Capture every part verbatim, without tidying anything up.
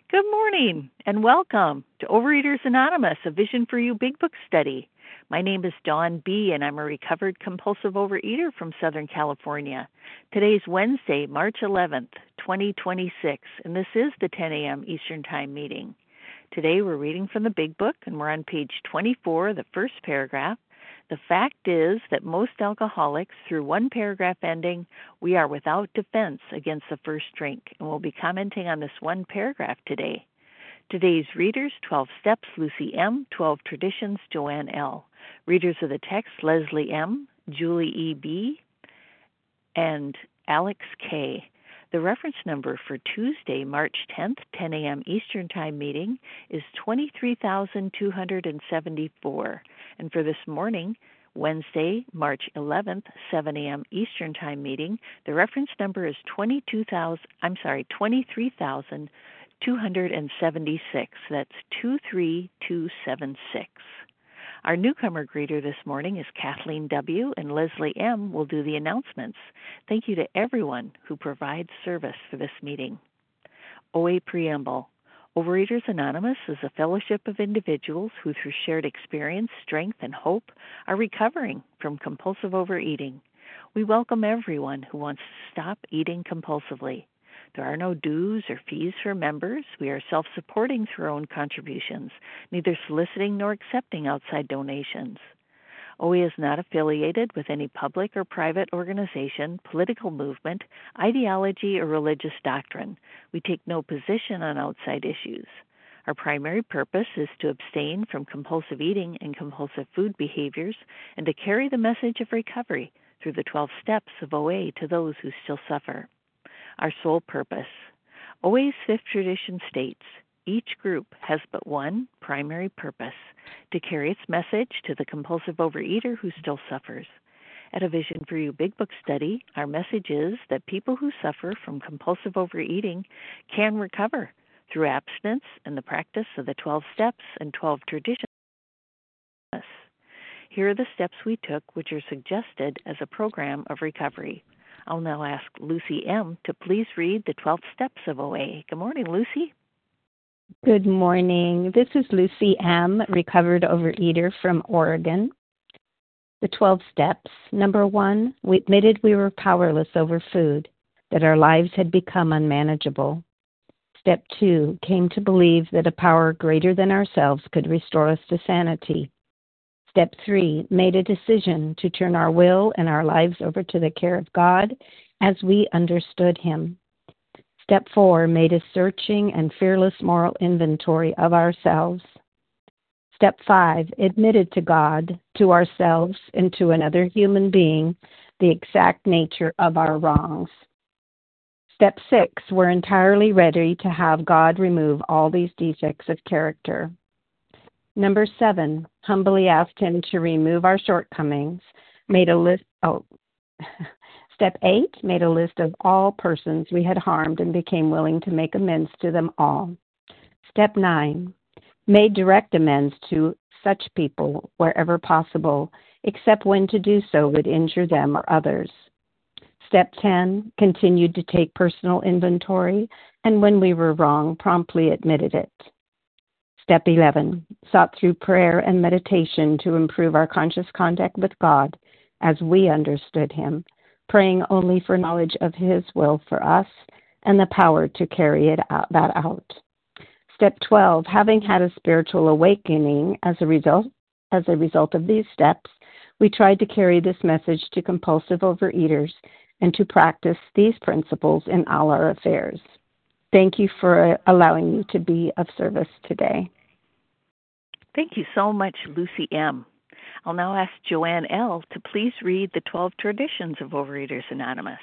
Good morning and welcome to Overeaters Anonymous, a Vision for You Big Book study. My name is Dawn B., and I'm a recovered compulsive overeater from Southern California. Today's Wednesday, March eleventh, twenty twenty-six, and this is the ten a.m. Eastern Time meeting. Today we're reading from the Big Book, and we're on page twenty-four, the first paragraph. The fact is that most alcoholics, through one paragraph ending, we are without defense against the first drink, and we'll be commenting on this one paragraph today. Today's readers, twelve Steps, Lucy M., twelve Traditions, Joanne L. Readers of the text, Leslie M., Julie E B., and Alex K. The reference number for Tuesday, March tenth, ten a.m. Eastern Time meeting is twenty-three thousand two hundred seventy-four. And for this morning, Wednesday, March eleventh, seven a.m. Eastern Time meeting, the reference number is twenty-two thousand. I'm sorry, twenty-three thousand two hundred seventy-six. That's two three two seven six. Our newcomer greeter this morning is Kathleen W., and Leslie M. will do the announcements. Thank you to everyone who provides service for this meeting. O A Preamble. Overeaters Anonymous is a fellowship of individuals who, through shared experience, strength, and hope, are recovering from compulsive overeating. We welcome everyone who wants to stop eating compulsively. There are no dues or fees for members. We are self-supporting through our own contributions, neither soliciting nor accepting outside donations. O A is not affiliated with any public or private organization, political movement, ideology, or religious doctrine. We take no position on outside issues. Our primary purpose is to abstain from compulsive eating and compulsive food behaviors and to carry the message of recovery through the twelve steps of O A to those who still suffer. Our sole purpose. O A's fifth tradition states, each group has but one primary purpose, to carry its message to the compulsive overeater who still suffers. At a Vision for You Big Book study, our message is that people who suffer from compulsive overeating can recover through abstinence and the practice of the twelve steps and twelve traditions. Here are the steps we took, which are suggested as a program of recovery. I'll now ask Lucy M. to please read the twelve steps of O A. Good morning, Lucy. Good morning. This is Lucy M., recovered overeater from Oregon. The twelve steps. Number one, we admitted we were powerless over food, that our lives had become unmanageable. Step two, came to believe that a power greater than ourselves could restore us to sanity. Step three, made a decision to turn our will and our lives over to the care of God as we understood Him. Step four, made a searching and fearless moral inventory of ourselves. Step five, admitted to God, to ourselves, and to another human being the exact nature of our wrongs. Step six, we're entirely ready to have God remove all these defects of character. Number seven, humbly asked Him to remove our shortcomings, made a list, oh, Step eight, made a list of all persons we had harmed and became willing to make amends to them all. Step nine, made direct amends to such people wherever possible, except when to do so would injure them or others. Step ten, continued to take personal inventory, and when we were wrong, promptly admitted it. Step eleven, sought through prayer and meditation to improve our conscious contact with God as we understood Him, praying only for knowledge of His will for us and the power to carry it out, that out. Step twelve, having had a spiritual awakening as a result as a result of these steps, we tried to carry this message to compulsive overeaters and to practice these principles in all our affairs. Thank you for allowing me to be of service today. Thank you so much, Lucy M. I'll now ask Joanne L. to please read the twelve Traditions of Overeaters Anonymous.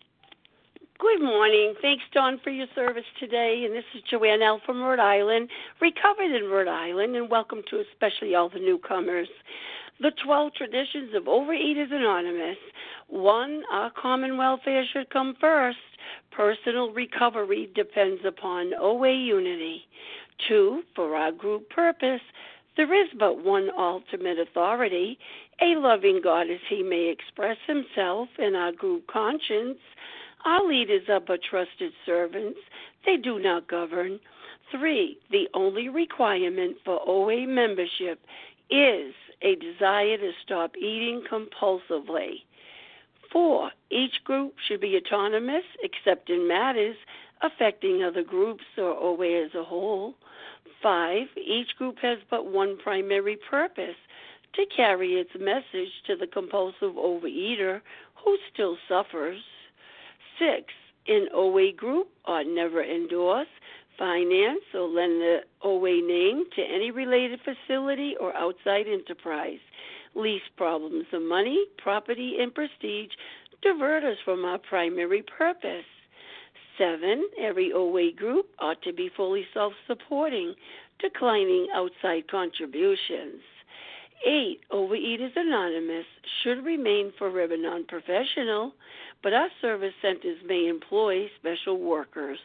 Good morning. Thanks, Dawn, for your service today. And this is Joanne L. from Rhode Island, recovered in Rhode Island, and welcome to especially all the newcomers. The twelve Traditions of Overeaters Anonymous. One, our common welfare should come first. Personal recovery depends upon O A unity. Two, for our group purpose, there is but one ultimate authority, a loving God as He may express Himself in our group conscience. Our leaders are but trusted servants. They do not govern. Three, the only requirement for O A membership is a desire to stop eating compulsively. Four, each group should be autonomous except in matters affecting other groups or O A as a whole. Five, each group has but one primary purpose, to carry its message to the compulsive overeater who still suffers. Six, an O A group ought never endorse, finance, or lend the O A name to any related facility or outside enterprise. Least problems of money, property, and prestige divert us from our primary purpose. Seven, every O A group ought to be fully self-supporting, declining outside contributions. Eight, Overeaters Anonymous should remain forever non-professional, but our service centers may employ special workers.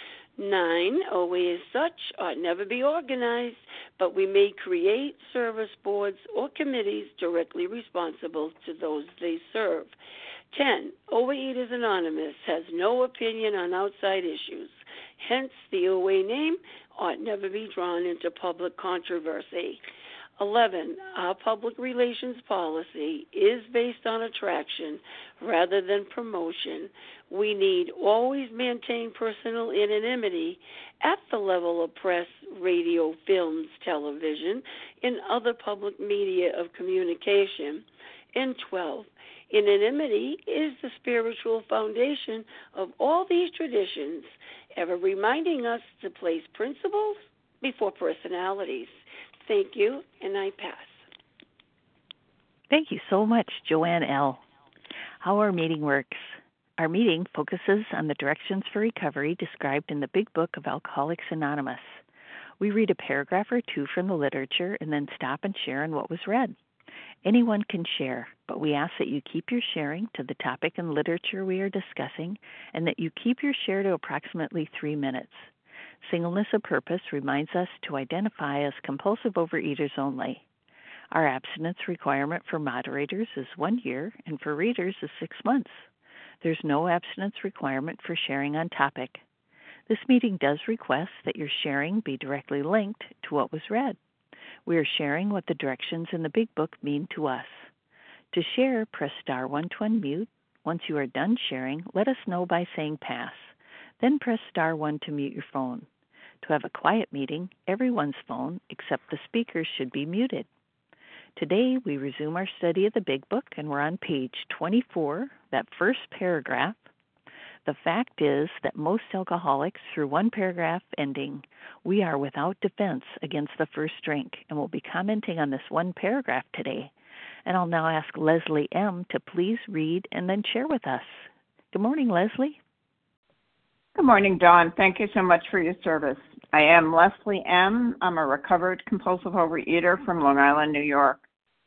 Nine, O A as such ought never be organized, but we may create service boards or committees directly responsible to those they serve. Ten, Overeaters Anonymous has no opinion on outside issues. Hence, the O A name ought never be drawn into public controversy. Eleven, our public relations policy is based on attraction rather than promotion. We need always maintain personal anonymity at the level of press, radio, films, television, and other public media of communication. And twelve, anonymity is the spiritual foundation of all these traditions, ever reminding us to place principles before personalities. Thank you, and I pass. Thank you so much, Joanne L. How our meeting works. Our meeting focuses on the directions for recovery described in the Big Book of Alcoholics Anonymous. We read a paragraph or two from the literature and then stop and share on what was read. Anyone can share, but we ask that you keep your sharing to the topic and literature we are discussing and that you keep your share to approximately three minutes. Singleness of purpose reminds us to identify as compulsive overeaters only. Our abstinence requirement for moderators is one year and for readers is six months. There's no abstinence requirement for sharing on topic. This meeting does request that your sharing be directly linked to what was read. We are sharing what the directions in the Big Book mean to us. To share, press star one to unmute. Once you are done sharing, let us know by saying pass. Then press star one to mute your phone. To have a quiet meeting, everyone's phone except the speakers should be muted. Today, we resume our study of the Big Book, and we're on page twenty-four, that first paragraph. The fact is that most alcoholics, through one paragraph ending, we are without defense against the first drink, and we'll be commenting on this one paragraph today. And I'll now ask Leslie M. to please read and then share with us. Good morning, Leslie. Good morning, Dawn. Thank you so much for your service. I am Leslie M. I'm a recovered compulsive overeater from Long Island, New York.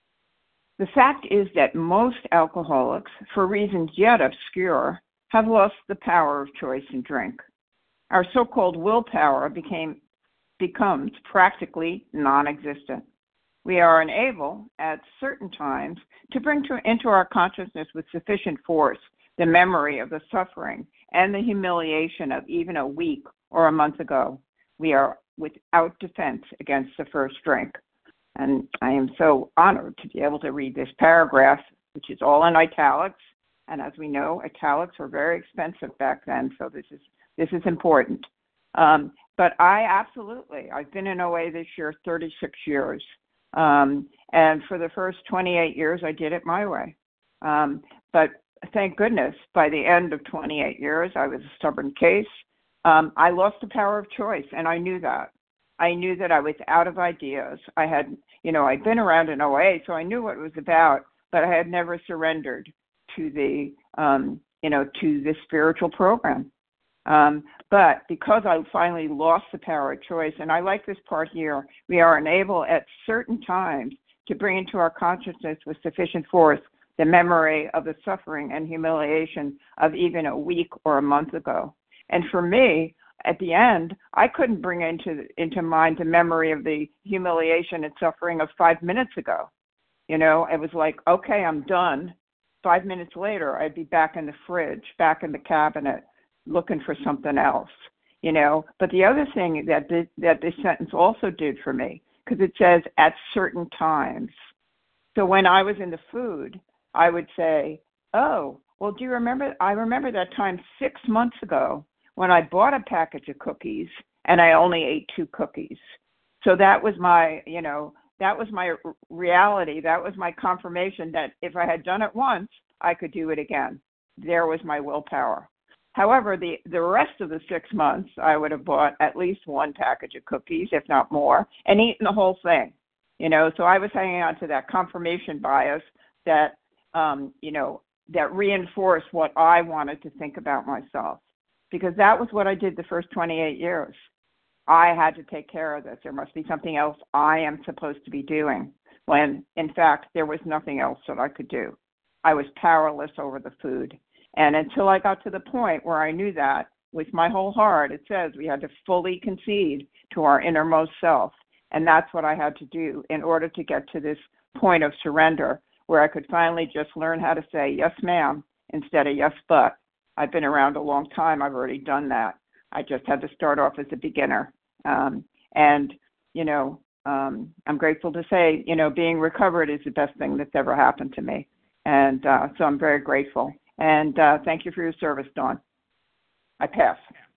The fact is that most alcoholics, for reasons yet obscure, have lost the power of choice in drink. Our so-called willpower became becomes practically non-existent. We are unable, at certain times, to bring to, into our consciousness with sufficient force the memory of the suffering and the humiliation of even a week or a month ago. We are without defense against the first drink. And I am so honored to be able to read this paragraph, which is all in italics. And as we know, italics were very expensive back then, so this is this is important. Um, but I absolutely, I've been in O A this year thirty-six years. Um, and for the first twenty-eight years, I did it my way. Um, but thank goodness, by the end of twenty-eight years, I was a stubborn case. Um, I lost the power of choice, and I knew that. I knew that I was out of ideas. I had, you know, I'd been around in O A, so I knew what it was about, but I had never surrendered to the, um, you know, to this spiritual program. Um, but because I finally lost the power of choice, and I like this part here, we are unable at certain times to bring into our consciousness with sufficient force the memory of the suffering and humiliation of even a week or a month ago. And for me, at the end, I couldn't bring into into mind the memory of the humiliation and suffering of five minutes ago. You know, it was like, okay, I'm done. Five minutes later, I'd be back in the fridge, back in the cabinet, looking for something else. you know. But the other thing that the, that this sentence also did for me, because it says at certain times. So when I was in the food, I would say, oh, well, do you remember? I remember that time six months ago when I bought a package of cookies and I only ate two cookies. So that was my, you know, that was my reality. That was my confirmation that if I had done it once, I could do it again. There was my willpower. However, the, the rest of the six months, I would have bought at least one package of cookies, if not more, and eaten the whole thing. You know, so I was hanging on to that confirmation bias that, um, you know, that reinforced what I wanted to think about myself, because that was what I did the first twenty-eight years. I had to take care of this. There must be something else I am supposed to be doing, when, in fact, there was nothing else that I could do. I was powerless over the food. And until I got to the point where I knew that, with my whole heart, it says we had to fully concede to our innermost self. And that's what I had to do in order to get to this point of surrender, where I could finally just learn how to say, yes, ma'am, instead of yes, but. I've been around a long time. I've already done that. I just had to start off as a beginner. Um, and, you know, um, I'm grateful to say, you know, being recovered is the best thing that's ever happened to me. And uh, so I'm very grateful. And uh, thank you for your service, Dawn. I pass.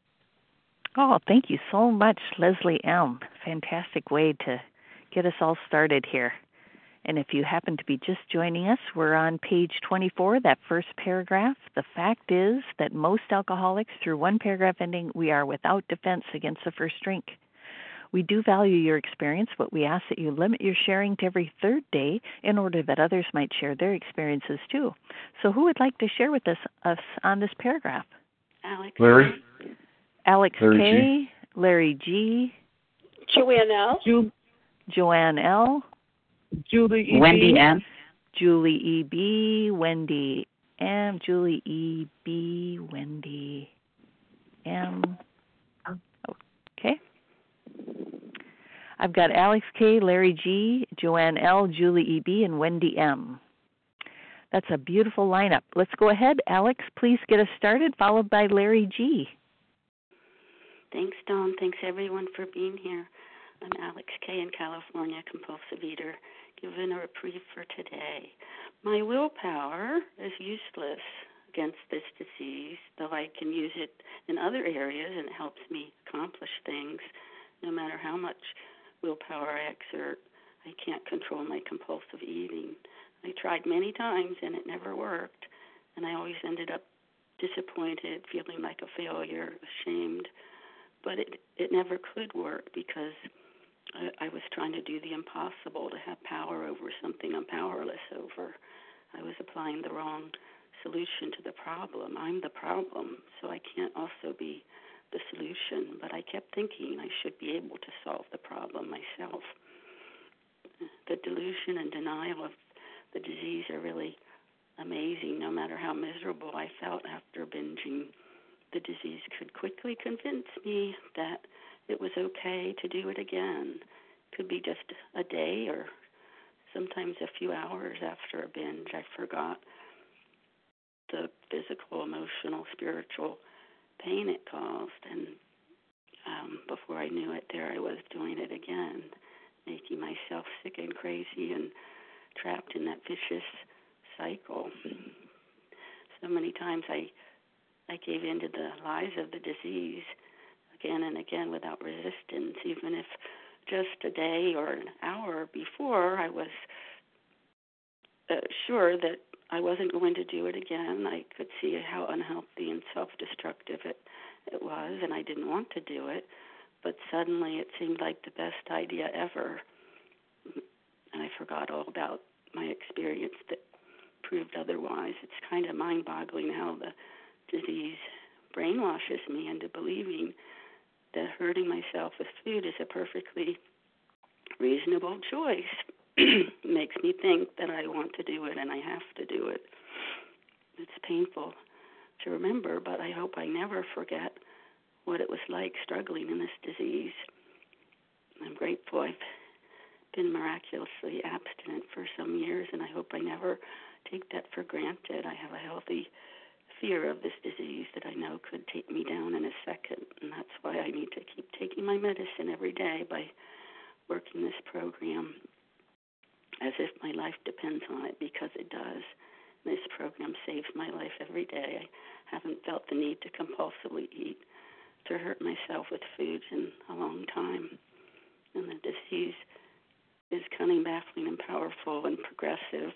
Oh, thank you so much, Leslie M. Fantastic way to get us all started here. And if you happen to be just joining us, we're on page twenty-four, that first paragraph. The fact is that most alcoholics, through one paragraph ending, we are without defense against the first drink. We do value your experience, but we ask that you limit your sharing to every third day in order that others might share their experiences too. So who would like to share with us, us on this paragraph? Alex. Larry. Alex Larry K. G. Larry G. Joanne L. Ju- Joanne L. Julie E. Wendy B. M. Julie E. B. Wendy M. Julie E. B. Wendy M. Okay. I've got Alex K., Larry G., Joanne L., Julie E. B., and Wendy M. That's a beautiful lineup. Let's go ahead. Alex, please get us started, followed by Larry G. Thanks, Dawn. Thanks, everyone, for being here. I'm Alex K. in California, compulsive eater, given a reprieve for today. My willpower is useless against this disease, though I can use it in other areas and it helps me accomplish things. No matter how much willpower I exert, I can't control my compulsive eating. I tried many times and it never worked, and I always ended up disappointed, feeling like a failure, ashamed. But it, it never could work because I, I was trying to do the impossible, to have power over something I'm powerless over. I was applying the wrong solution to the problem. I'm the problem, so I can't also be the solution. But I kept thinking I should be able to solve the problem myself. The delusion and denial of the disease are really amazing. No matter how miserable I felt after binging, the disease could quickly convince me that it was okay to do it again. It could be just a day or sometimes a few hours after a binge. I forgot the physical, emotional, spiritual pain it caused, and um, before I knew it, there I was doing it again, making myself sick and crazy and trapped in that vicious cycle. So many times I I gave in to the lies of the disease again and again without resistance, even if just a day or an hour before I was uh, sure that I wasn't going to do it again. I could see how unhealthy and self-destructive it, it was, and I didn't want to do it, but suddenly it seemed like the best idea ever, and I forgot all about my experience that proved otherwise. It's kind of mind-boggling how the disease brainwashes me into believing that hurting myself with food is a perfectly reasonable choice. Makes me think that I want to do it and I have to do it. It's painful to remember, but I hope I never forget what it was like struggling in this disease. I'm grateful I've been miraculously abstinent for some years, and I hope I never take that for granted. I have a healthy fear of this disease that I know could take me down in a second, and that's why I need to keep taking my medicine every day by working this program as if my life depends on it, because it does. This program saves my life every day. I haven't felt the need to compulsively eat, to hurt myself with food in a long time. And the disease is cunning, baffling, and powerful and progressive.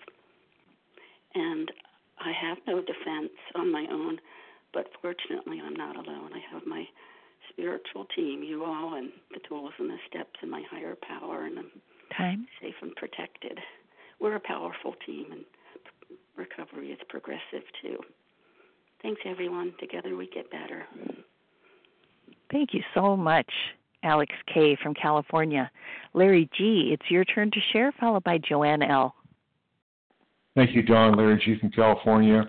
And I have no defense on my own, but fortunately I'm not alone. I have my spiritual team, you all, and the tools and the steps and my higher power, and I'm Time. safe and protected. We're a powerful team, and recovery is progressive too. Thanks, everyone. Together we get better. Thank you so much, Alex K. from California. Larry G., it's your turn to share, followed by Joanne L. Thank you, Don. Larry G. from California.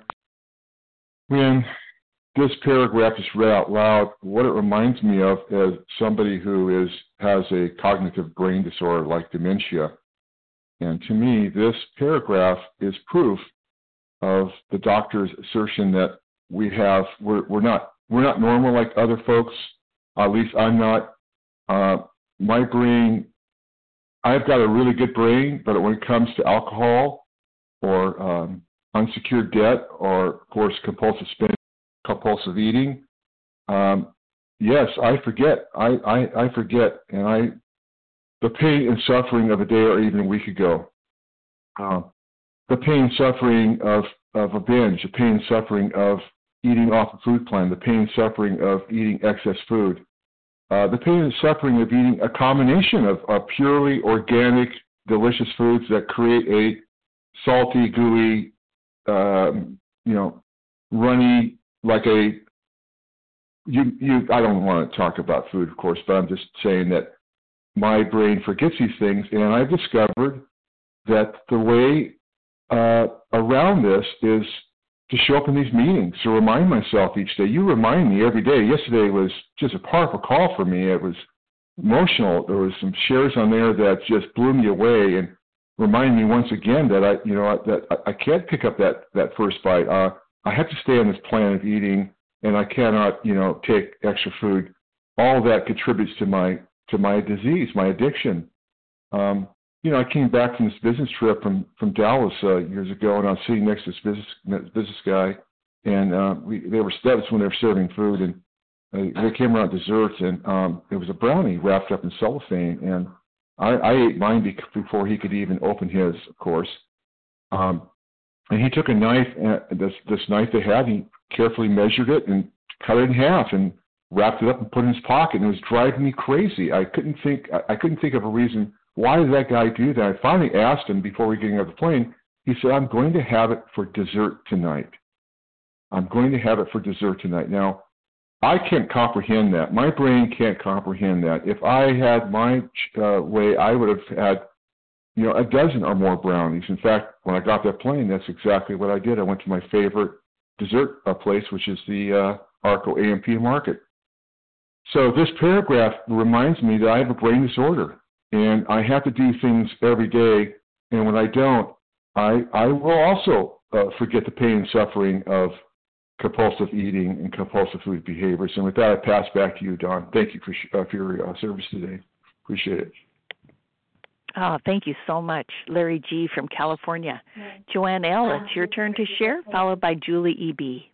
When this paragraph is read out loud, what it reminds me of is somebody who is has a cognitive brain disorder like dementia. And to me, this paragraph is proof of the doctor's assertion that we have we're, we're not we're not normal like other folks. At least I'm not. Uh, my brain, I've got a really good brain, but when it comes to alcohol or um, unsecured debt, or of course compulsive spending, compulsive eating, um, yes, I forget. I, I, I forget, and I the pain and suffering of a day or even a week ago, uh, the pain and suffering of, of a binge, the pain and suffering of eating off a food plan, the pain and suffering of eating excess food, uh, the pain and suffering of eating a combination of, of purely organic, delicious foods that create a salty, gooey, um, you know, runny, like a, you, you, I don't want to talk about food, of course, but I'm just saying that my brain forgets these things, and I've discovered that the way uh, around this is to show up in these meetings, to remind myself each day. You remind me every day. Yesterday was just a powerful call for me. It was emotional. There was some shares on there that just blew me away and reminded me once again that I, you know, that I can't pick up that, that first bite. Uh, I have to stay on this plan of eating, and I cannot, you know, take extra food. All of that contributes to my to my disease, my addiction. Um, you know, I came back from this business trip from, from Dallas uh, years ago, and I was sitting next to this business business guy, and uh, we they were that was when they were serving food, and uh, they came around desserts, and um, it was a brownie wrapped up in cellophane, and I, I ate mine before he could even open his, of course. Um, and he took a knife, and this this knife they had, he carefully measured it and cut it in half and wrapped it up and put it in his pocket, and it was driving me crazy. I couldn't think I couldn't think of a reason why did that guy do that. I finally asked him before we were getting off the plane. He said, "I'm going to have it for dessert tonight. I'm going to have it for dessert tonight." Now, I can't comprehend that. My brain can't comprehend that. If I had my uh, way, I would have had, you know, a dozen or more brownies. In fact, when I got that plane, that's exactly what I did. I went to my favorite dessert uh, place, which is the uh, Arco A M P Market. So this paragraph reminds me that I have a brain disorder, and I have to do things every day, and when I don't, I I will also uh, forget the pain and suffering of compulsive eating and compulsive food behaviors. And with that, I pass back to you, Don. Thank you for, uh, for your uh, service today. Appreciate it. Oh, thank you so much, Larry G. from California. Joanne L., it's your turn to share, followed by Julie E B.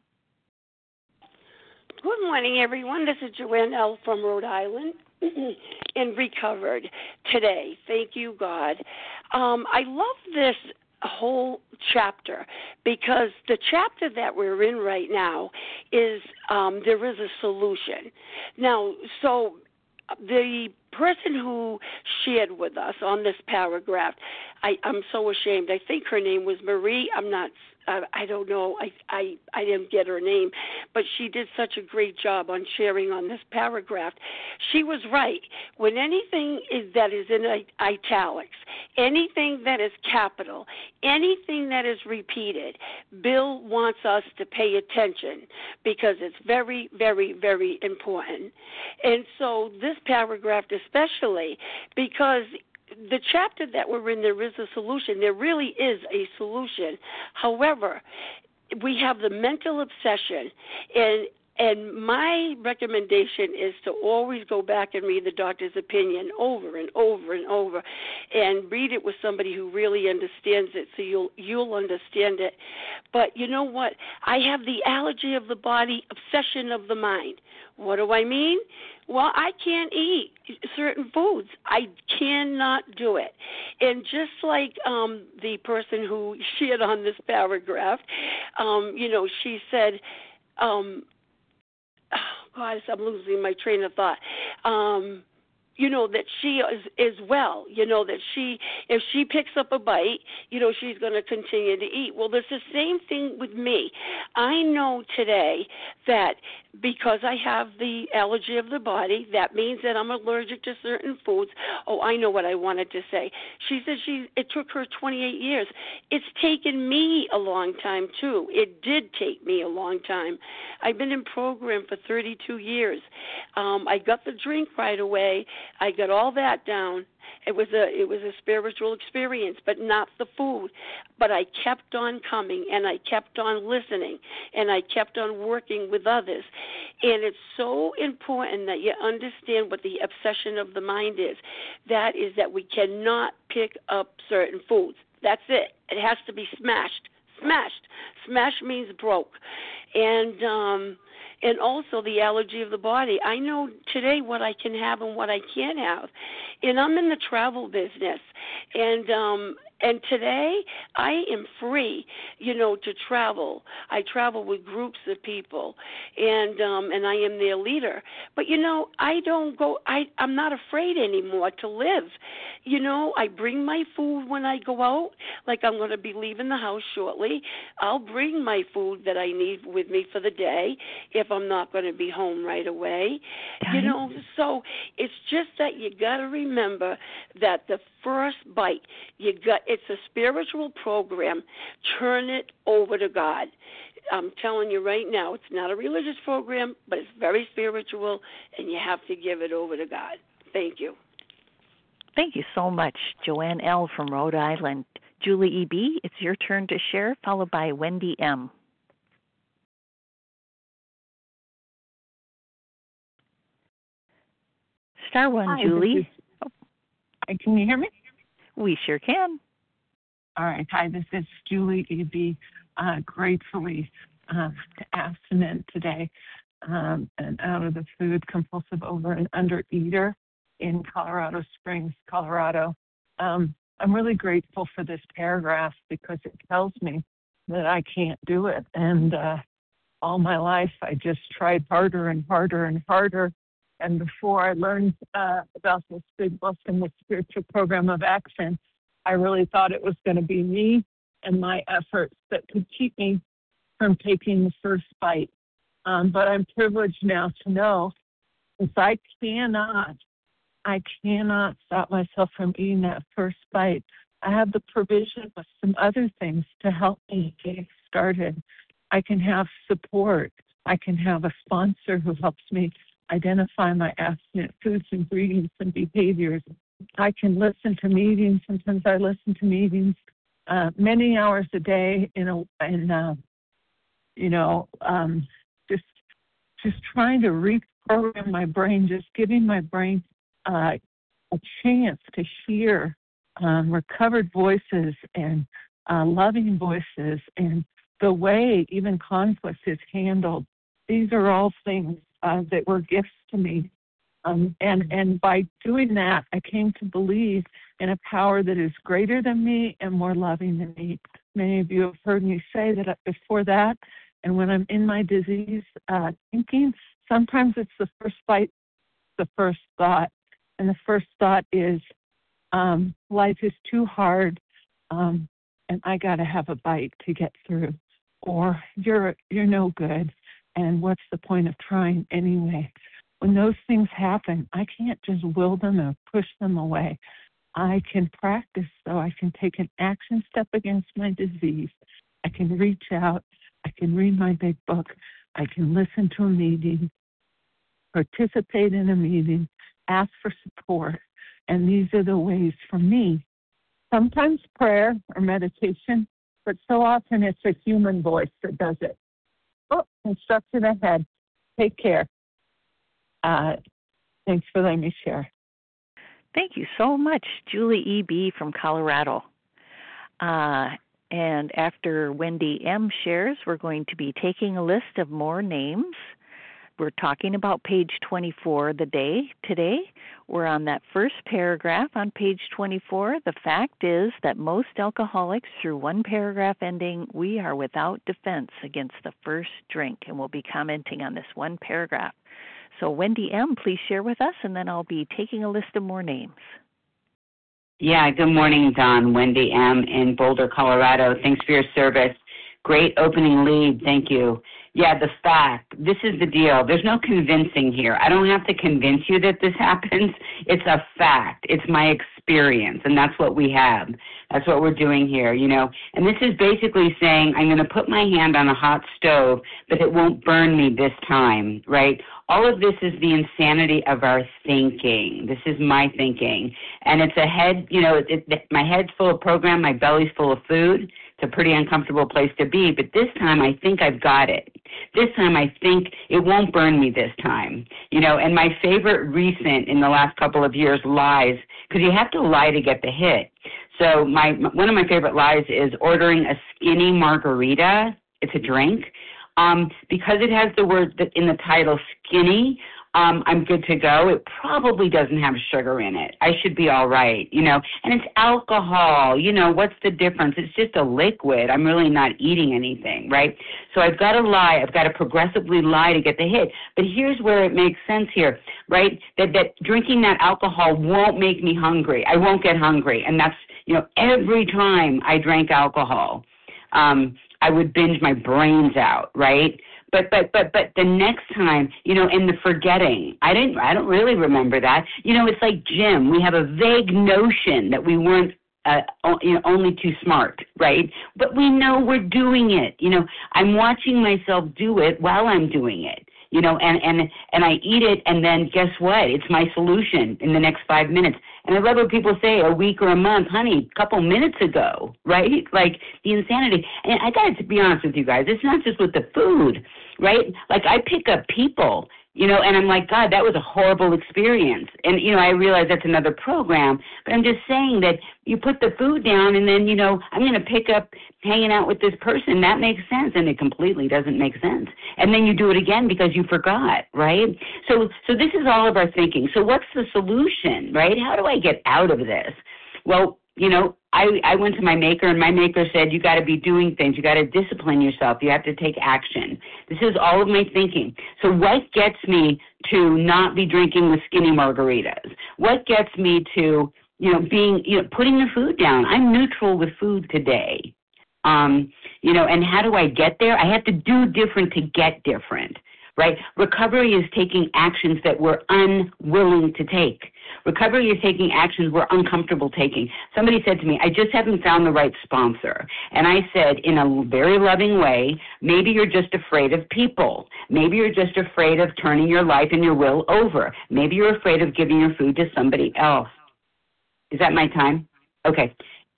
Good morning, everyone. This is Joanne L. from Rhode Island and recovered today. Thank you, God. Um, I love this whole chapter because the chapter that we're in right now is um, there is a solution. Now, so the person who shared with us on this paragraph, I, I'm so ashamed. I think her name was Marie. I'm not I, I don't know. I, I I didn't get her name, but she did such a great job on sharing on this paragraph. She was right. When anything is that is in italics, anything that is capital, anything that is repeated, Bill wants us to pay attention because it's very, very, very important. And so this paragraph especially, because the chapter that we're in, there is a solution. There really is a solution. However, we have the mental obsession, and And my recommendation is to always go back and read the doctor's opinion over and over and over, and read it with somebody who really understands it, so you'll you'll understand it. But you know what? I have the allergy of the body, obsession of the mind. What do I mean? Well, I can't eat certain foods. I cannot do it. And just like um, the person who shared on this paragraph, um, you know, she said, um, oh, God, I'm losing my train of thought. Um, you know, that she is, is well, you know, that she, if she picks up a bite, you know, she's going to continue to eat. Well, there's the same thing with me. I know today that because I have the allergy of the body, that means that I'm allergic to certain foods. Oh, I know what I wanted to say. She said she, it took her twenty-eight years. It's taken me a long time, too. It did take me a long time. I've been in program for thirty-two years. Um, I got the drink right away. I got all that down. It was a it was a spiritual experience, but not the food. But I kept on coming, and I kept on listening, and I kept on working with others. And it's so important that you understand what the obsession of the mind is. That is that we cannot pick up certain foods. That's it. It has to be smashed. Smashed. Smash means broke. And um And also the allergy of the body. I know today what I can have and what I can't have. And I'm in the travel business. And um, and today I am free, you know, to travel. I travel with groups of people, and um, and I am their leader. But, you know, I don't go, I, I'm not afraid anymore to live. You know, I bring my food when I go out, like I'm going to be leaving the house shortly. I'll bring my food that I need with me for the day if I'm not going to be home right away. You know, so it's just that you got to remember that the first bite, you got, it's a spiritual program. Turn it over to God. I'm telling you right now, it's not a religious program, but it's very spiritual, and you have to give it over to God. Thank you. Thank you so much, Joanne L. from Rhode Island. Julie E B, it's your turn to share, followed by Wendy M. Star one, Hi, Julie. Is, oh. Can you hear me? We sure can. All right. Hi, this is Julie E B, uh, gratefully uh, abstinent today um, and out of the food, compulsive over and under eater in Colorado Springs, Colorado. Um, I'm really grateful for this paragraph because it tells me that I can't do it. And uh, all my life, I just tried harder and harder and harder. And before I learned uh, about this big book and the spiritual program of action, I really thought it was going to be me and my efforts that could keep me from taking the first bite. Um, but I'm privileged now to know if I cannot, I cannot stop myself from eating that first bite. I have the provision of some other things to help me get started. I can have support. I can have a sponsor who helps me identify my abstinent foods, ingredients, and behaviors. I can listen to meetings. Sometimes I listen to meetings uh, many hours a day in a, in uh, you know, um, just just trying to reprogram my brain, just giving my brain uh, a chance to hear um, recovered voices and uh, loving voices, and the way even conflict is handled. These are all things Uh, that were gifts to me. Um, and, and by doing that, I came to believe in a power that is greater than me and more loving than me. Many of you have heard me say that before that, and when I'm in my disease uh, thinking, sometimes it's the first bite, the first thought. And the first thought is, um, life is too hard, um, and I got to have a bite to get through. Or you're you're no good. And what's the point of trying anyway? When those things happen, I can't just will them or push them away. I can practice, so I can take an action step against my disease. I can reach out. I can read my big book. I can listen to a meeting, participate in a meeting, ask for support. And these are the ways for me. Sometimes prayer or meditation but so often it's a human voice that does it. Oh, instruction ahead. Take care. Uh, thanks for letting me share. Thank you so much, Julie E B from Colorado. Uh, and after Wendy M shares, we're going to be taking a list of more names. We're talking about page twenty-four the day today. We're on that first paragraph on page twenty-four. The fact is that most alcoholics, through one paragraph ending, we are without defense against the first drink, and we'll be commenting on this one paragraph. So Wendy M., please share with us, and then I'll be taking a list of more names. Yeah, good morning, Don. Wendy M. in Boulder, Colorado. Thanks for your service. Great opening lead. Thank you. Yeah, the fact. This is the deal. There's no convincing here. I don't have to convince you that this happens. It's a fact. It's my experience, and that's what we have. That's what we're doing here, you know. And this is basically saying I'm going to put my hand on a hot stove, but it won't burn me this time, right? All of this is the insanity of our thinking. This is my thinking. And it's a head, you know, it, it, my head's full of program, my belly's full of food. It's a pretty uncomfortable place to be, but this time I think I've got it. This time I think it won't burn me this time. You know, and my favorite recent in the last couple of years lies, because you have to lie to get the hit. So my one of my favorite lies is ordering a skinny margarita. It's a drink. Um, because it has the word that in the title skinny, um, I'm good to go. It probably doesn't have sugar in it. I should be all right, you know. And it's alcohol. You know, what's the difference? It's just a liquid. I'm really not eating anything, right? So I've got to lie. I've got to progressively lie to get the hit. But here's where it makes sense here, right? That that drinking that alcohol won't make me hungry. I won't get hungry. And that's, you know, every time I drank alcohol, um, I would binge my brains out, right? But but but but the next time, you know, in the forgetting, I didn't I don't really remember that. You know, it's like gym. We have a vague notion that we weren't uh, you know, only too smart, right? But we know we're doing it. You know, I'm watching myself do it while I'm doing it. You know, and, and, and I eat it, and then guess what? It's my solution in the next five minutes. And I love what people say, a week or a month, honey, a couple minutes ago, right? Like the insanity. And I got to be honest with you guys, it's not just with the food, right? Like I pick up people, you know, and I'm like, God, that was a horrible experience. And, you know, I realize that's another program, but I'm just saying that you put the food down and then, you know, I'm going to pick up hanging out with this person. That makes sense. And it completely doesn't make sense. And then you do it again because you forgot, right? So, so this is all of our thinking. So what's the solution, right? How do I get out of this? Well, you know, I, I went to my maker, and my maker said, you got to be doing things. You got to discipline yourself. You have to take action. This is all of my thinking. So what gets me to not be drinking the skinny margaritas? What gets me to, you know, being, you know, putting the food down? I'm neutral with food today. Um, you know, and how do I get there? I have to do different to get different, right? Recovery is taking actions that we're unwilling to take. Recovery is taking actions we're uncomfortable taking. Somebody said to me, I just haven't found the right sponsor. And I said, in a very loving way, maybe you're just afraid of people. Maybe you're just afraid of turning your life and your will over. Maybe you're afraid of giving your food to somebody else. Is that my time? Okay.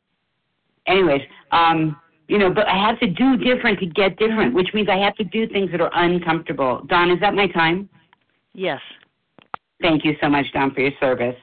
Anyways, um, you know, but I have to do different to get different, which means I have to do things that are uncomfortable. Dawn, is that my time? Yes. Thank you so much, Dawn, for your service.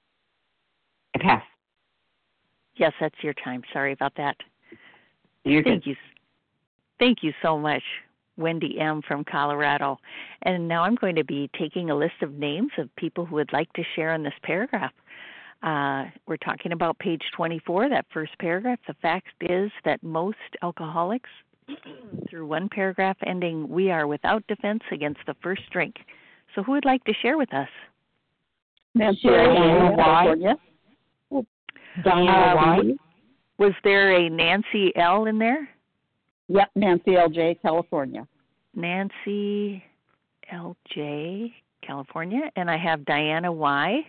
I pass. Yes, that's your time. Sorry about that. You're Thank good. you. Thank you so much, Wendy M. from Colorado. And now I'm going to be taking a list of names of people who would like to share in this paragraph. Uh, we're talking about page twenty-four, that first paragraph. The fact is that most alcoholics, through one paragraph ending, we are without defense against the first drink. So who would like to share with us? Nancy Diana California. Diana Uh, Y. Was there a Nancy L in there? Yep, Nancy L J, California. Nancy L J, California. And I have Diana Y.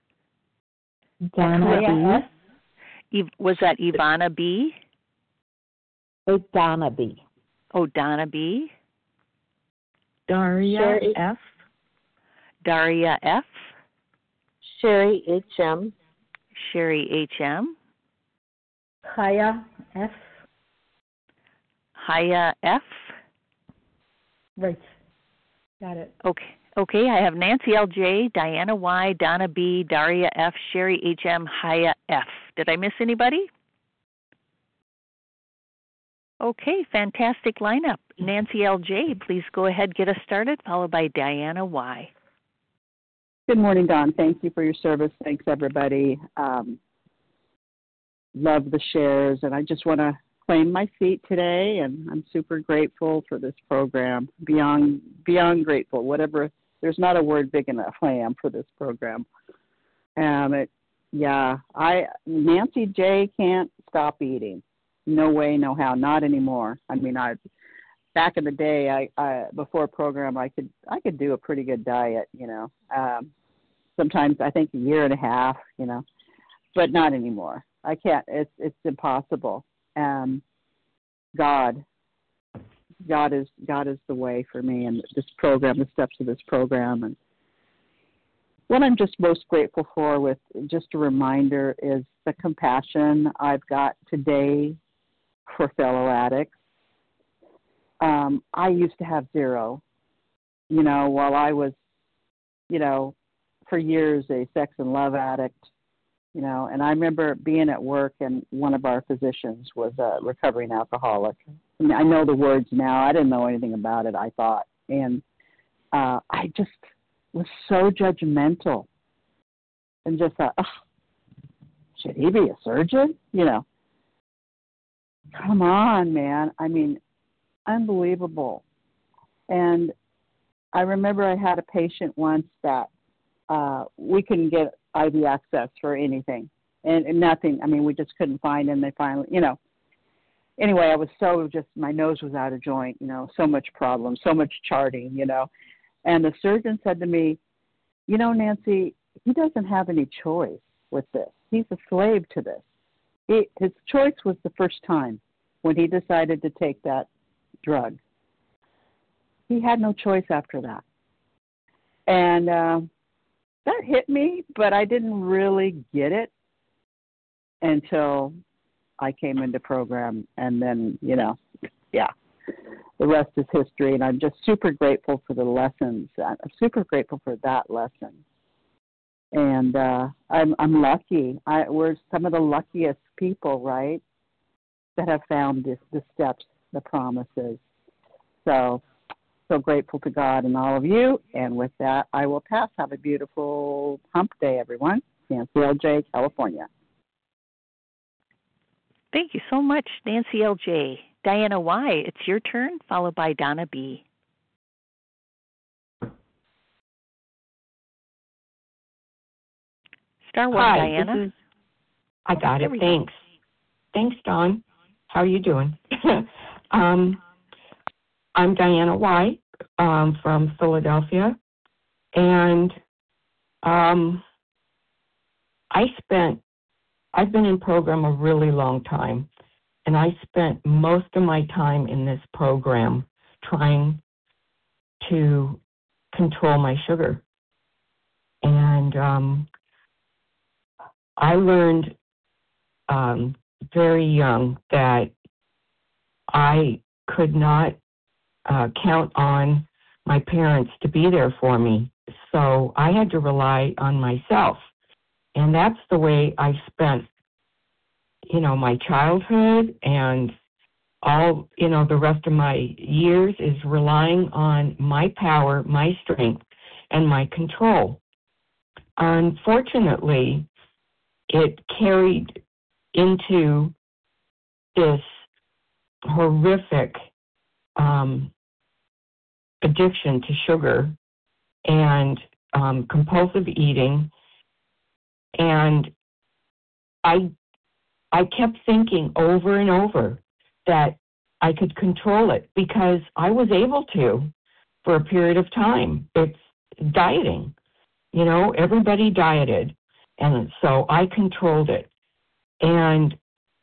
Donna B. Eve, was that Ivana B? Oh, Donna B. Oh, Donna B. Daria Sherry. F. Daria F. Sherry H M. Sherry H M. Kaya F. Haya F. Right. Got it. Okay. Okay, I have Nancy L J, Diana Y, Donna B, Daria F, Sherry H M, Haya F. Did I miss anybody? Okay, fantastic lineup. Nancy L J, please go ahead, get us started, followed by Diana Y. Good morning, Don. Thank you for your service. Thanks, everybody. Um, love the shares, and I just want to claim my seat today, and I'm super grateful for this program. Beyond beyond grateful. Whatever. There's not a word big enough I am for this program. Um, it, yeah, I Nancy J can't stop eating. No way, no how. Not anymore. I mean, I back in the day, I, I before program, I could I could do a pretty good diet. You know, um, sometimes I think a year and a half. You know, but not anymore. I can't. It's it's impossible. Um, God. God is God is the way for me, and this program, the steps of this program. And what I'm just most grateful for, with just a reminder, is the compassion I've got today for fellow addicts. Um, I used to have zero, you know, while I was, you know, for years a sex and love addict, you know, and I remember being at work and one of our physicians was a recovering alcoholic. I mean, I know the words now. I didn't know anything about it, I thought. And uh, I just was so judgmental and just thought, oh, should he be a surgeon? You know, come on, man. I mean, unbelievable. And I remember I had a patient once that uh, we couldn't get I V access for anything and, and nothing. I mean, we just couldn't find him. They finally, you know. Anyway, I was so just, my nose was out of joint, you know, so much problem, so much charting, you know. And the surgeon said to me, you know, Nancy, he doesn't have any choice with this. He's a slave to this. He, his choice was the first time when he decided to take that drug. He had no choice after that. And uh, that hit me, but I didn't really get it until I came into program, and then, you know, yeah, the rest is history. And I'm just super grateful for the lessons. I'm super grateful for that lesson. And uh, I'm I'm lucky. I, we're some of the luckiest people, right, that have found this, the steps, the promises. So, so grateful to God and all of you. And with that, I will pass. Have a beautiful hump day, everyone. Nancy L J, California. Thank you so much, Nancy L J. Diana Y., it's your turn, followed by Donna B. Star one, Hi, Diana. This is, I got it. Go. Thanks. Thanks, Dawn. How are you doing? um, I'm Diana Y. Um, from Philadelphia, and um, I spent I've been in program a really long time, and I spent most of my time in this program trying to control my sugar. And um, I learned um, very young that I could not uh, count on my parents to be there for me, so I had to rely on myself. And that's the way I spent, you know, my childhood and all, you know, the rest of my years, is relying on my power, my strength, and my control. Unfortunately, it carried into this horrific um, addiction to sugar and um, compulsive eating. And I I kept thinking over and over that I could control it because I was able to for a period of time. It's dieting. You know, everybody dieted. And so I controlled it. And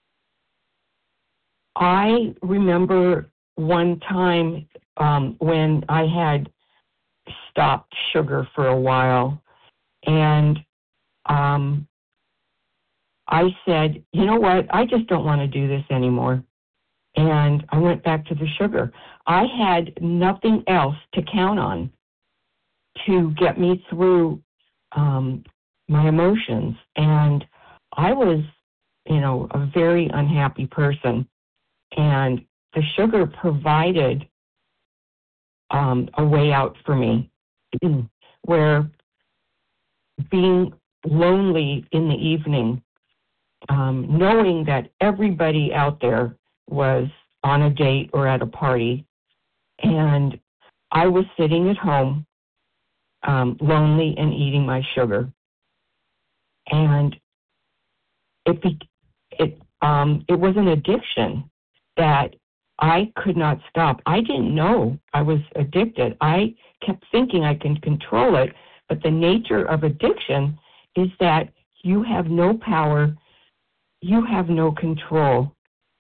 I remember one time um, when I had stopped sugar for a while, and um, I said, you know what, I just don't want to do this anymore. and I went back to the sugar. I had nothing else to count on to get me through um, my emotions. And I was, you know, a very unhappy person. And the sugar provided um, a way out for me where being lonely in the evening, um, knowing that everybody out there was on a date or at a party, and I was sitting at home um, lonely and eating my sugar. And it be, it um, it was an addiction that I could not stop. I didn't know I was addicted. I kept thinking I can control it, but the nature of addiction is that you have no power, you have no control.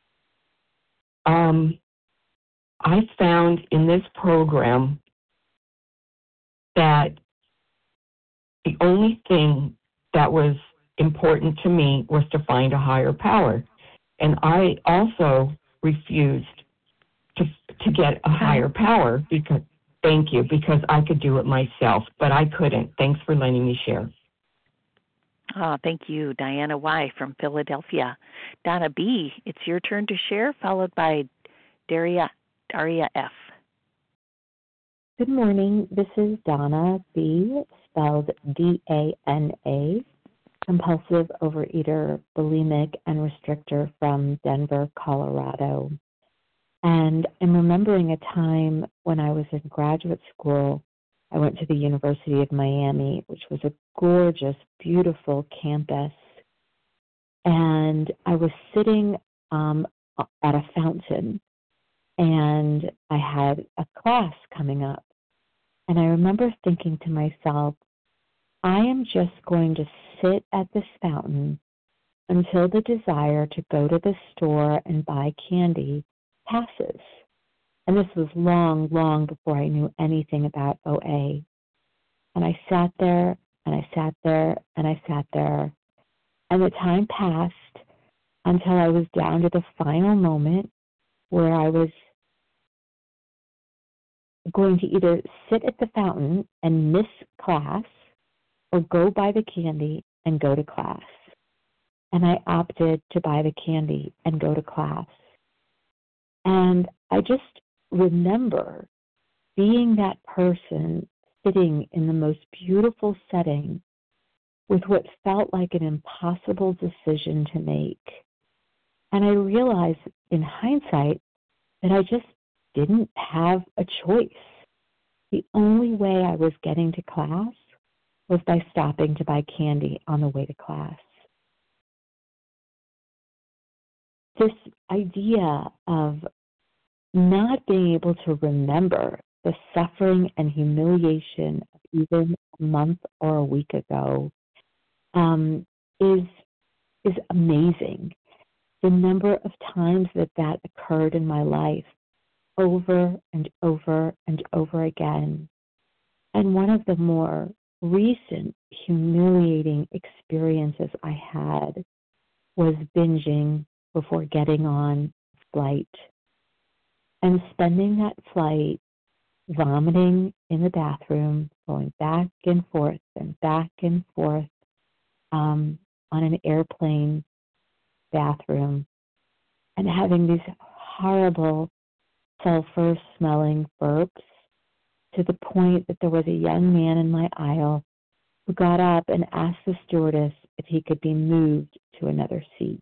Um, I found in this program that the only thing that was important to me was to find a higher power. And I also refused to to get a higher power because, thank you, because I could do it myself, but I couldn't. Thanks for letting me share. Oh, thank you, Diana Y. from Philadelphia. Donna B., it's your turn to share, followed by Daria, Daria F. Good morning. This is Donna B., spelled D A N A, compulsive overeater, bulimic, and restrictor from Denver, Colorado. And I'm remembering a time when I was in graduate school. I went to the University of Miami, which was a gorgeous, beautiful campus. And I was sitting um, at a fountain, and I had a class coming up. And I remember thinking to myself, I am just going to sit at this fountain until the desire to go to the store and buy candy passes. And this was long, long before I knew anything about O A. And I sat there, and I sat there, and I sat there. And the time passed until I was down to the final moment where I was going to either sit at the fountain and miss class or go buy the candy and go to class. And I opted to buy the candy and go to class. And I just remember being that person sitting in the most beautiful setting with what felt like an impossible decision to make. And I realized in hindsight that I just didn't have a choice. The only way I was getting to class was by stopping to buy candy on the way to class. This idea of not being able to remember the suffering and humiliation of even a month or a week ago um, is is amazing. The number of times that that occurred in my life, over and over and over again. And one of the more recent humiliating experiences I had was binging before getting on flight and spending that flight vomiting in the bathroom, going back and forth and back and forth um, on an airplane bathroom, and having these horrible sulfur-smelling burps to the point that there was a young man in my aisle who got up and asked the stewardess if he could be moved to another seat.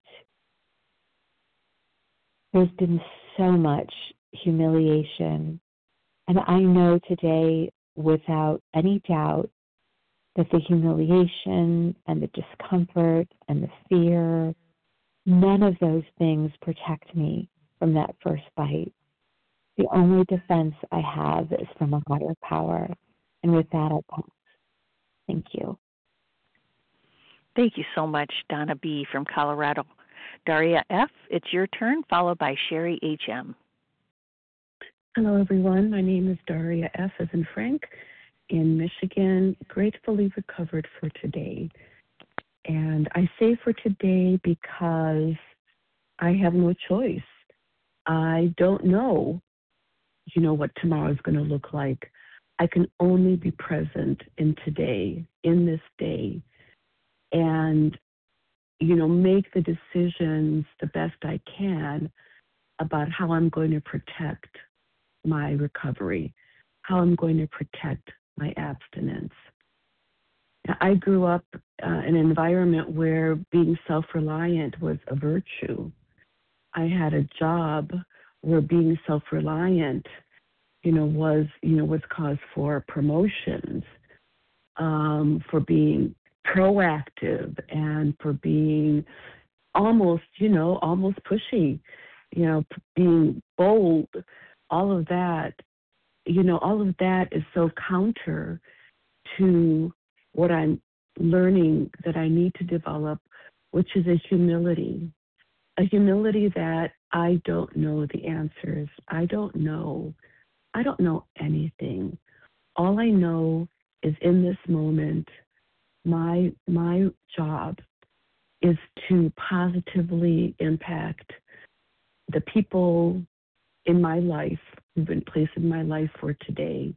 There's been so much humiliation, and I know today without any doubt that the humiliation and the discomfort and the fear, none of those things protect me from that first bite. The only defense I have is from a higher power. And with that, I'll pass. Thank you. Thank you so much, Donna B. from Colorado. Daria F., it's your turn, followed by Sherry H M. Hello, everyone. My name is Daria F. as in Frank in Michigan, gratefully recovered for today. And I say for today because I have no choice. I don't know, you know, what tomorrow is going to look like. I can only be present in today, in this day, and, you know, make the decisions the best I can about how I'm going to protect my recovery, how I'm going to protect my abstinence. Now, I grew up uh, in an environment where being self-reliant was a virtue. I had a job where being self-reliant, you know, was, you know, was cause for promotions, um, for being proactive, and for being almost, you know, almost pushy, you know, being bold. All of that, you know, all of that is so counter to what I'm learning that I need to develop, which is a humility, a humility that I don't know the answers. I don't know. I don't know anything. All I know is in this moment, my my job is to positively impact the people in my life who've been placed in my life for today.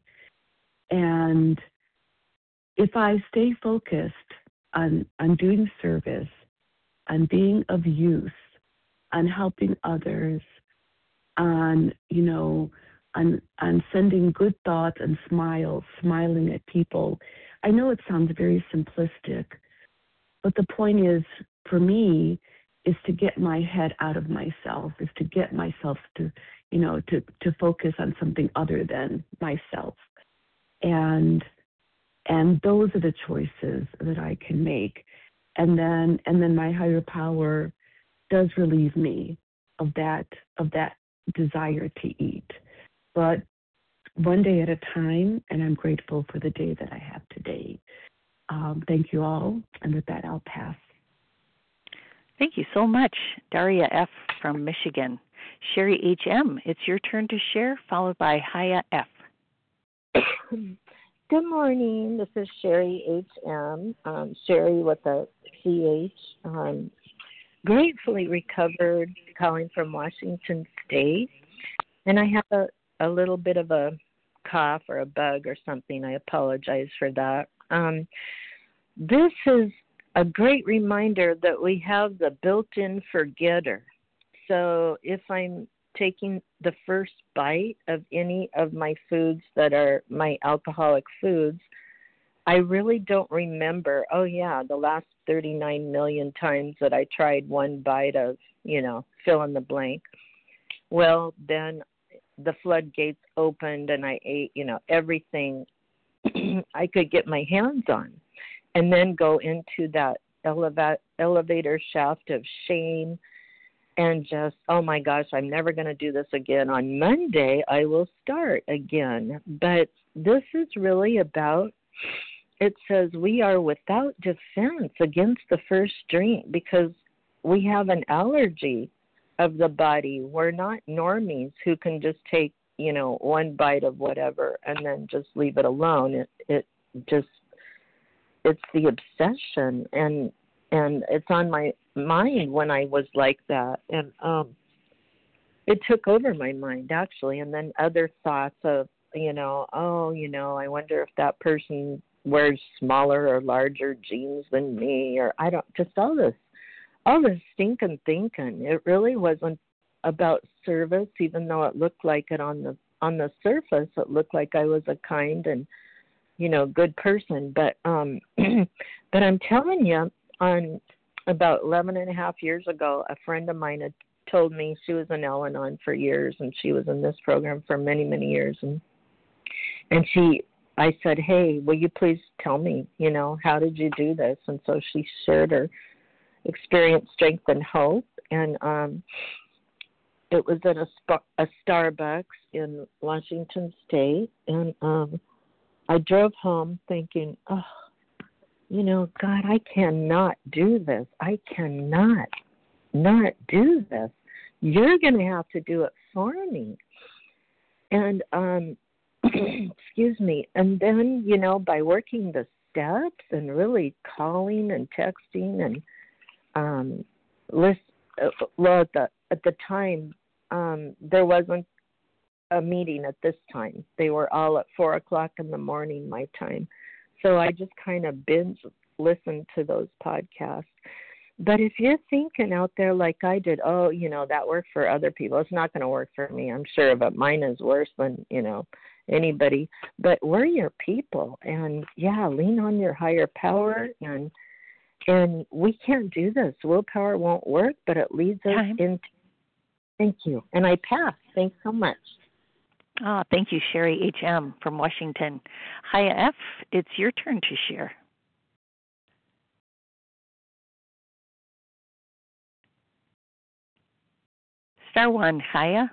And if I stay focused on, on doing service, on being of use, on helping others, on, you know, on, on sending good thoughts and smiles, smiling at people. I know it sounds very simplistic, but the point is, for me, is to get my head out of myself, is to get myself to, you know, to, to focus on something other than myself. And and those are the choices that I can make. And then and then my higher power does relieve me of that of that desire to eat. But one day at a time, and I'm grateful for the day that I have today. Um, thank you all, and with that, I'll pass. Thank you so much, Daria F. from Michigan. Sherry H M, it's your turn to share, followed by Haya F. Good morning. This is Sherry H M. Um, Sherry with a C H. Um, gratefully recovered, calling from Washington State. And I have a, a little bit of a cough or a bug or something. I apologize for that. Um, this is a great reminder that we have the built-in forgetter. So if I'm taking the first bite of any of my foods that are my alcoholic foods, I really don't remember, oh yeah, the last thirty-nine million times that I tried one bite of, you know, fill in the blank. Well, then the floodgates opened and I ate, you know, everything I could get my hands on, and then go into that eleva- elevator shaft of shame and just, oh my gosh, I'm never going to do this again. On Monday, I will start again. But this is really about, it says we are without defense against the first drink because we have an allergy of the body. We're not normies who can just take, you know, one bite of whatever and then just leave it alone. It, it just, it's the obsession, and and it's on my mind when I was like that, and um, it took over my mind actually, and then other thoughts of, you know, oh, you know, I wonder if that person wears smaller or larger jeans than me, or I don't, just all this, all this stinking thinking. It really wasn't about service, even though it looked like it on the on the surface. It looked like I was a kind and, you know, good person. But um, but I'm telling you, on about eleven and a half years ago, a friend of mine had told me, she was in Al-Anon for years, and she was in this program for many, many years. And and she, I said, hey, will you please tell me, you know, how did you do this? And so she shared her experience, strength, and hope. And um, it was at a, sp- a Starbucks in Washington State. And um, I drove home thinking, oh, you know, God, I cannot do this. I cannot not do this. You're going to have to do it for me. And, um, excuse me, and then, you know, by working the steps and really calling and texting and, um, list, uh, well, at the, at the time, um, there wasn't a meeting at this time. They were all at four o'clock in the morning, my time. So I just kind of binge listened to those podcasts. But if you're thinking out there like I did, oh, you know, that worked for other people, it's not going to work for me, I'm sure, but mine is worse than, you know, anybody. But we're your people, and yeah, lean on your higher power, and and we can't do this. Willpower won't work, but it leads us Time. into. Thank you, and I pass. Thanks so much. Ah, thank you, Sherry H M from Washington. Haya F, it's your turn to share. Star one, Haya.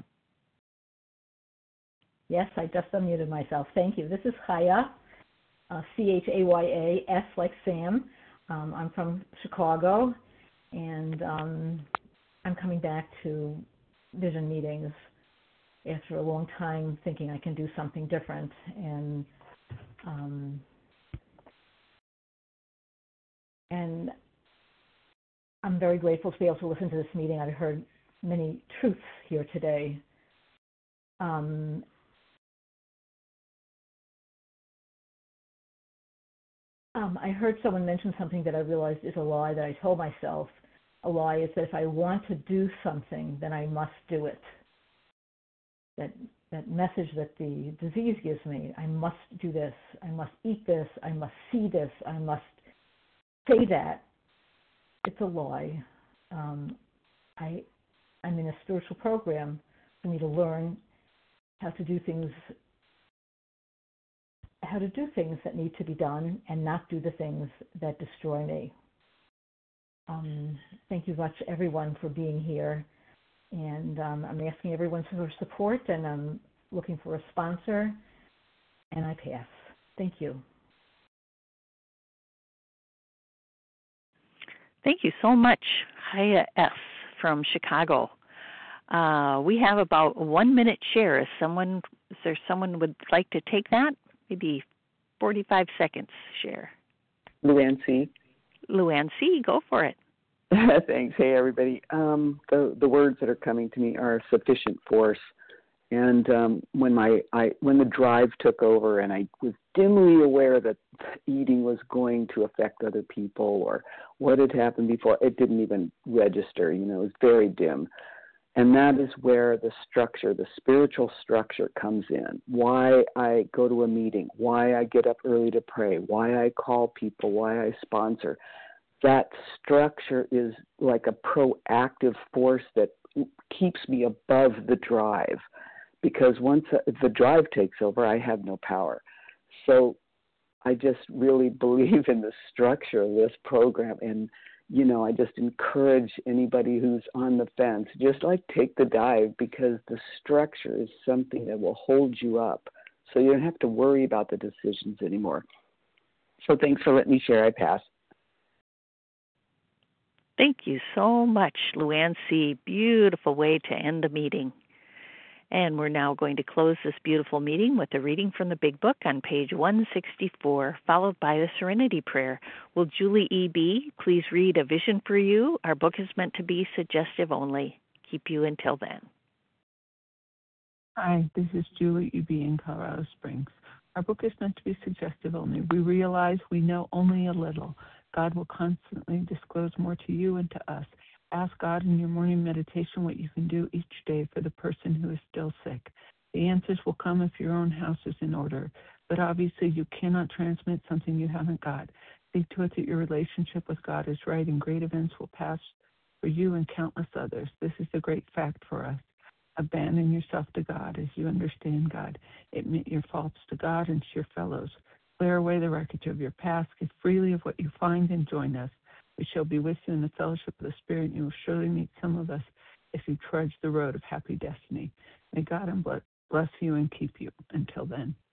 Yes, I just unmuted myself. Thank you. This is Haya, uh, C H A Y A, S like Sam. Um, I'm from Chicago, and um, I'm coming back to vision meetings after a long time thinking I can do something different. And um, and I'm very grateful to be able to listen to this meeting. I've heard many truths here today. Um, um, I heard someone mention something that I realized is a lie that I told myself. A lie is that if I want to do something, then I must do it. That that message that the disease gives me, I must do this, I must eat this, I must see this, I must say that. It's a lie. Um, I, I'm in a spiritual program for me to learn how to do things, how to do things that need to be done and not do the things that destroy me. Um, thank you much, everyone, for being here. And um, I'm asking everyone for support, and I'm looking for a sponsor, and I pass. Thank you. Thank you so much, Haya F from Chicago. Uh, we have about one minute share. Is someone, is there someone would like to take that? Maybe forty-five seconds share. Luann C. Luann C., go for it. Thanks. Hey, everybody. Um, the the words that are coming to me are sufficient force. And um, when my I when the drive took over, and I was dimly aware that eating was going to affect other people or what had happened before, it didn't even register. You know, it was very dim. And that is where the structure, the spiritual structure comes in. Why I go to a meeting, why I get up early to pray, why I call people, why I sponsor. That structure is like a proactive force that keeps me above the drive, because once the drive takes over, I have no power. So I just really believe in the structure of this program, and you know, I just encourage anybody who's on the fence, just like take the dive, because the structure is something that will hold you up, so you don't have to worry about the decisions anymore. So thanks for letting me share. I pass. Thank you so much, Luann C. Beautiful way to end the meeting. And we're now going to close this beautiful meeting with a reading from the Big Book on page one sixty-four, followed by the Serenity Prayer. Will Julie E. B. please read A Vision for You? Our book is meant to be suggestive only. Keep you until then. Hi, this is Julie E. B. in Colorado Springs. Our book is meant to be suggestive only. We realize we know only a little. God will constantly disclose more to you and to us. Ask God in your morning meditation what you can do each day for the person who is still sick. The answers will come if your own house is in order, but obviously you cannot transmit something you haven't got. See to it that your relationship with God is right, and great events will pass for you and countless others. This is the great fact for us. Abandon yourself to God as you understand God. Admit your faults to God and to your fellows. Clear away the wreckage of your past. Give freely of what you find and join us. We shall be with you in the fellowship of the Spirit, and you will surely meet some of us if you trudge the road of happy destiny. May God bless you and keep you. Until then.